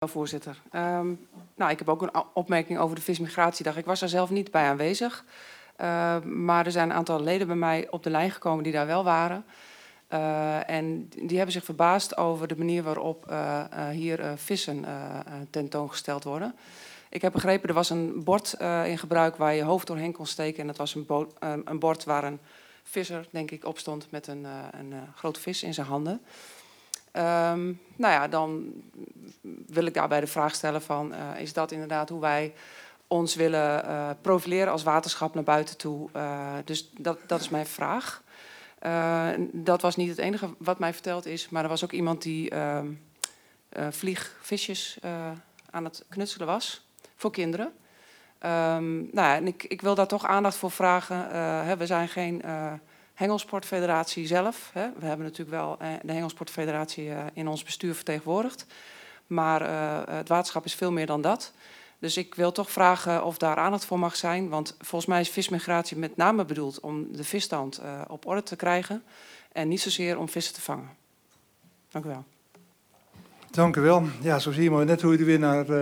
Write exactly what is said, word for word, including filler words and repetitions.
Voorzitter. Um, nou, ik heb ook een opmerking over de vismigratiedag. Ik was daar zelf niet bij aanwezig. Uh, maar er zijn een aantal leden bij mij op de lijn gekomen die daar wel waren. Uh, en die hebben zich verbaasd over de manier waarop uh, uh, hier uh, vissen uh, uh, tentoongesteld worden. Ik heb begrepen, er was een bord uh, in gebruik waar je hoofd doorheen kon steken. En dat was een, bo- uh, een bord waar een visser, denk ik, op stond met een, uh, een uh, grote vis in zijn handen. Um, nou ja, dan wil ik daarbij de vraag stellen van, uh, is dat inderdaad hoe wij ons willen uh, profileren als waterschap naar buiten toe? Uh, dus dat, dat is mijn vraag. Uh, dat was niet het enige wat mij verteld is, maar er was ook iemand die uh, uh, vliegvisjes uh, aan het knutselen was voor kinderen. Um, nou ja, en ik, ik wil daar toch aandacht voor vragen. Uh, hè, we zijn geen uh, hengelsportfederatie zelf. Hè. We hebben natuurlijk wel uh, de hengelsportfederatie uh, in ons bestuur vertegenwoordigd. Maar uh, het waterschap is veel meer dan dat. Dus ik wil toch vragen of daar aandacht voor mag zijn. Want volgens mij is vismigratie met name bedoeld om de visstand uh, op orde te krijgen. En niet zozeer om vissen te vangen. Dank u wel. Dank u wel. Ja, zo zie je maar net hoe je er weer naar... Uh